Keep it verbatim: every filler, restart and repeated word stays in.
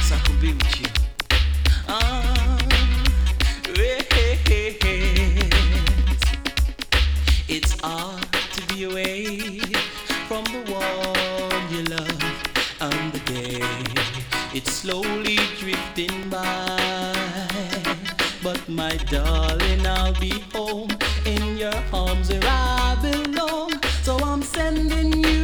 so I could be with you. Ah, yes. It's hard to be away from the one you love, and the day it's slowly drifting by. But my darling, I'll be home in your arms where I belong. So I'm sending you